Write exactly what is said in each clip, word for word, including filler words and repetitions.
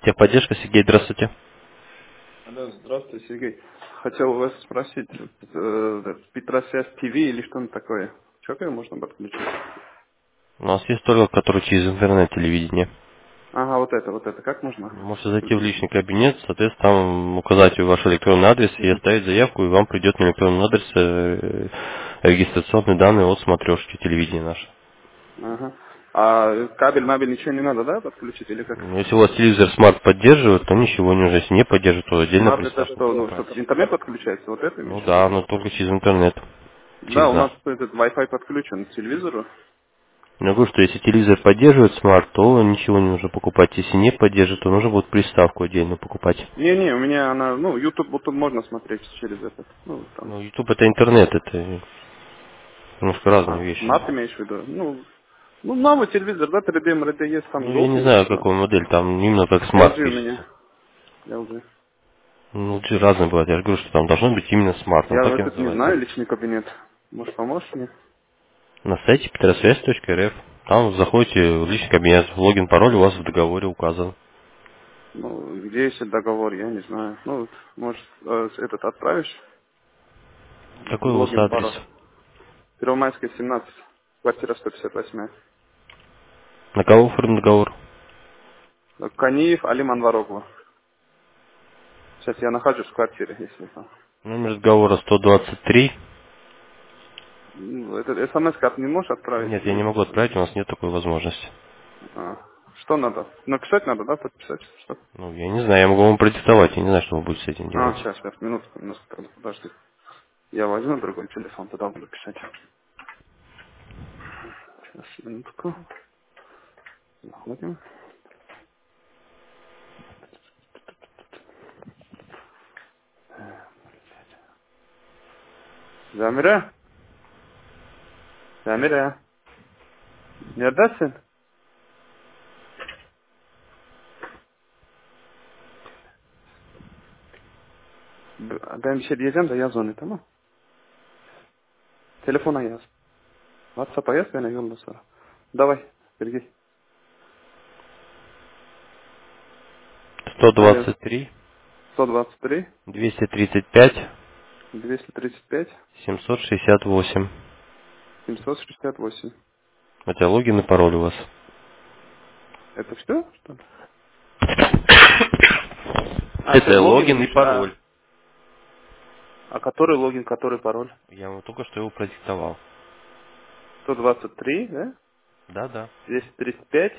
Техподдержка, Сергей, здравствуйте. Алло, здравствуй, Сергей. Хотел у вас спросить, э, Петросвязь ТВ или что-нибудь такое? Что можно подключить? У нас есть только, который через интернет телевидение. Ага, вот это, вот это. Как можно Можете зайти в подключить? личный кабинет, соответственно, там указать ваш электронный адрес и оставить заявку, и вам придет на электронный адрес э, регистрационные данные от смотрешки телевидения наше. Ага. А кабель, мабель ничего не надо, да, подключить или как? Ну, если у вас телевизор смарт поддерживает, то ничего не нужно. Если не поддерживает, то отдельно Смарт это приставку что, будем ну, брать. что интернет подключается, вот это Ну имеешь в виду? да, но только через интернет, Да, через у нас наш. этот Wi-Fi подключен к телевизору. Я говорю, что если телевизор поддерживает смарт, то ничего не нужно покупать. Если не поддерживает, то нужно будет приставку отдельно покупать. Не-не, у меня она, ну, YouTube, вот тут можно смотреть через этот, ну, там. Ну, YouTube это интернет, это немножко разные Ага, вещи. смарт имеешь в виду? Ну, ну, новый телевизор, да, три дэ эм эр дэ есть, там Ну, я не желтый знаю, есть, но какой модель, там именно как смарт эл джи у пишется. меня, эл джи. Ну, L G разные бывают. Я же говорю, что там должно быть именно смарт, он Я так и этот не называется. знаю, личный кабинет. Может, поможешь мне? На сайте петросвязь точка эр эф. Там заходите в личный кабинет, логин, пароль у вас в договоре указан. Ну, где есть договор, я не знаю. Ну, вот, может, э, этот отправишь? Какой у вас Логин, адрес? пароль. Первомайская, семнадцать. Квартира сто пятьдесят восемь. На кого оформлен договор? Каниев, Алим Анвароглу. Сейчас я нахожусь в квартире, если там. Номер договора сто двадцать три. Ну, это смс-ка не можешь отправить? Нет, я не Или... могу отправить, у нас нет такой возможности. А, что надо? Написать надо, да, подписать? Что? Ну, я не знаю, я могу вам продиктовать, я не знаю, что вы будете с этим А, делать. сейчас, сейчас, минутку, минутку, подожди. Я возьму другой телефон, тогда буду писать. Сейчас, минутку. Заходим. Замира? Замира? Neredesin? B- Ben bir şey diyeceğim de yaz onu, tamam? Telefona yaz. WhatsApp'a yaz, bana yolla sonra. Давай, Сергей. сто Алло. двадцать три, сто двадцать три, двести тридцать пять, двести тридцать пять, семьсот шестьдесят восемь. семьсот шестьдесят восемь. Это логин и пароль у вас. Это все, что ли? А, это Это логин логин и имеешь? А, пароль. а который логин, который пароль? Я вам только что его продиктовал. сто двадцать три, да? Да, да. двести тридцать пять,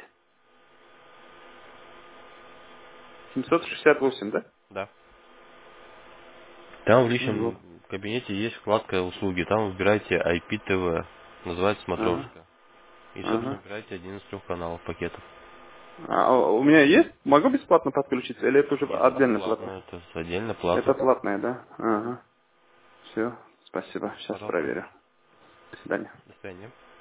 семьсот шестьдесят восемь, да? Да. Там в Угу. личном кабинете есть вкладка услуги. Там выбираете ай пи ти ви. Называется Ага, смотрешка. И, собственно, ага. выбираете один из трех каналов пакетов. А у меня есть? Могу бесплатно подключиться или это уже Нет, это отдельно платно. плата? Это отдельно Это плата. платное, да? Ага. Все, спасибо. Сейчас Пожалуйста. проверю. До свидания. До свидания.